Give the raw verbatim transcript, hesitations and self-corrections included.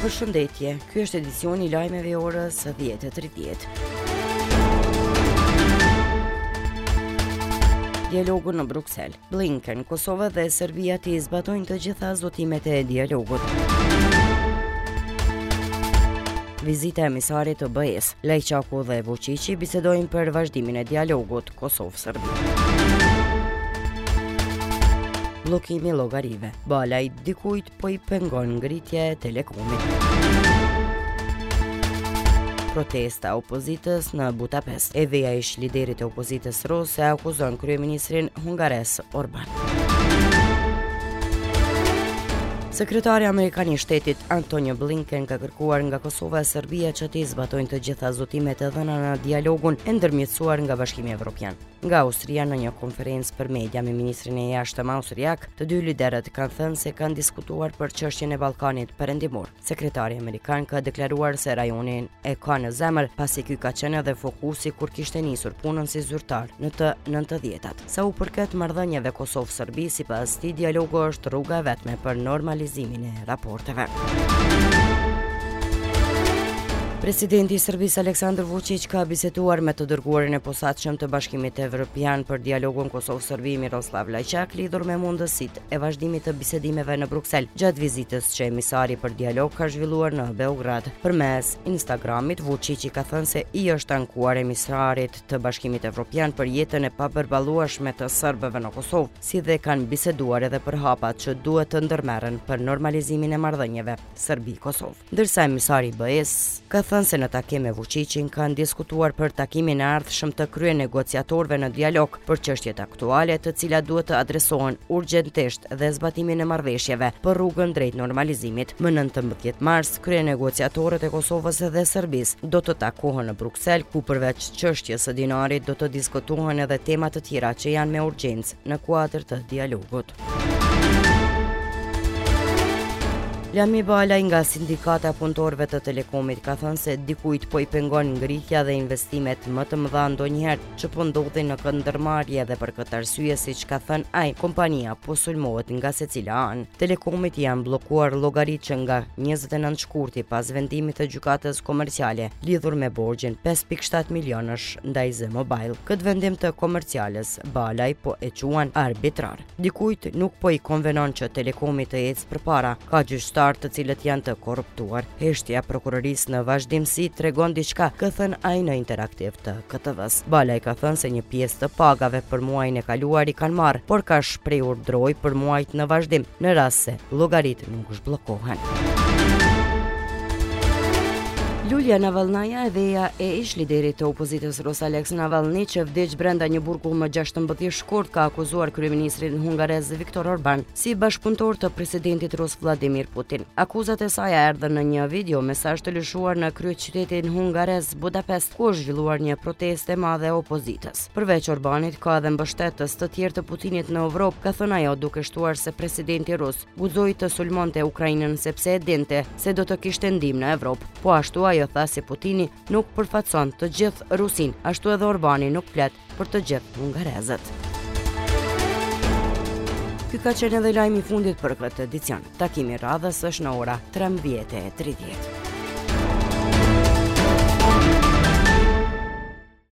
Përshëndetje, ky është edicioni i lajmeve i orës dhjetë e tridhjetë. Dialogu në Bruksel. Blinken, Kosova dhe Serbia të zbatojnë të gjitha zotimet e dialogut. Vizita e emisarit të B E-s. Lajçaku dhe Vučići bisedojnë për vazhdimin e dialogut Kosovë-Serbi. Bllokimi llogarive. Balaj dikujt po i pengon ngritje e Telekomit. Protesta opozitës në Budapest. E-veja ish liderit e opozitës ruse akuzon kryeministrin hungares Orban. Sekretari Amerikan i Shtetit Antonio Blinken ka kërkuar nga Kosova e Serbia që të zbatojnë të gjitha zotimet e dhëna në dialogun e ndërmjetësuar nga Bashkimi Evropian. Nga Austria në një konferencë për media me ministrin e jashtëm austriak, të dy liderët kanë thënë se kanë diskutuar për çështjen e Ballkanit Perëndimor. Sekretari Amerikan ka deklaruar se rajonin e ka në zemër pasi ky ka qenë edhe fokusi kur kishte nisur punën si zyrtar në të nëntëdhjetat. Sa u përket marrëdhënieve Kosovë-Serbi, sipas tij dialogu është rruga e vetme për normalizimin e raporteve. Presidenti i Serbisë Aleksandar Vučić ka biseduar me të dërguarin e posaçëm të Bashkimit Evropian për dialogun Kosovë-Serbi Miroslav Lajçak lidhur me mundësitë e vazhdimit të bisedimeve në Bruksel gjatë vizitës që emisari për dialog ka zhvilluar në Beograd. Përmes Instagramit, Vučići ka thënë se i është ankuar emisarit të Bashkimit Evropian për jetën e papërballueshme të serbëve në Kosovë, si dhe kanë biseduar edhe për hapat që duhet të ndërmerren për normalizimin e marrëdhënieve Serbi-Kosovë. Ndërsa emisari i B E-s ka thënë se në takim me Vučićin kanë diskutuar për takimin e ardhshëm të krye negociatorëve në dialog për çështjet aktuale, të cilat duhet të adresohen urgjentisht dhe zbatimin e marrëveshjeve për rrugën drejt normalizimit. Më nëntëmbëdhjetë mars, krye negociatorët e Kosovës dhe Serbisë do të takohen në Bruksel, ku përveç çështjes së dinarit do të diskutohen edhe tema të tjera që janë me urgjencë në kuadër të dialogut. Lami Balaj nga sindikata e punëtorëve të Telekomit ka thënë se dikujt po i pengon ngritja dhe investimet më të mëdha ndonjëherë që po ndodhin në këndërmarrje dhe për këtë arsye, siç ka thënë ai, kompania po sulmohet nga secila anë. Telekomit janë bllokuar llogaritë që nga njëzet e nëntë shkurti pas vendimit të gjykatës komerciale lidhur me borxhin pesë pikë shtatë milionësh ndaj Z Mobile. Këtë vendim të komerciales Balaj po e quan arbitrar. Dikujt nuk po i konvenon që Telekomi të ecë përpara. Ka gjyqtar të cilët janë të korruptuar. Heshtja prokurorisë në vazhdimsi tregon diçka, ka thënë ai në interaktiv të K T V-s. Balaj ka thënë se një pjesë të pagave për muajin e kaluar i kanë marrë, por ka shprehur droj për muajt në vazhdim, në rast se llogaritë nuk zhbllokohen. Yulia Navalnaja, e-veja e ish liderit të opozitës rus Aleksej Navalny, që vdiq brenda një burgu më gjashtëmbëdhjetë shkurt, ka akuzuar kryeministrin hungarez Viktor Orban si bashkëpunëtor të presidentit rus Vladimir Putin. Akuzat e saj erdhën në një video mesazh të lëshuar në kryeqytetin hungarez Budapest, ku është zhvilluar një protestë e madhe e opozitës. Përveç Orbanit, ka edhe mbështetës të tjerë të Putinit në Evropë, ka thënë ajo, duke shtuar se presidenti rus guxoi të sulmonte Ukrainën sepse e dinte se do të kishte ndihmë në Evropë. Po ashtu ajo tha se Putini nuk përfaqëson të gjithë Rusin, ashtu edhe Orbani nuk flet për të gjithë hungarezët. Ky ka qenë edhe lajmi i fundit për këtë edicion. Takimi i radhës është në ora trembëdhjetë e tridhjetë.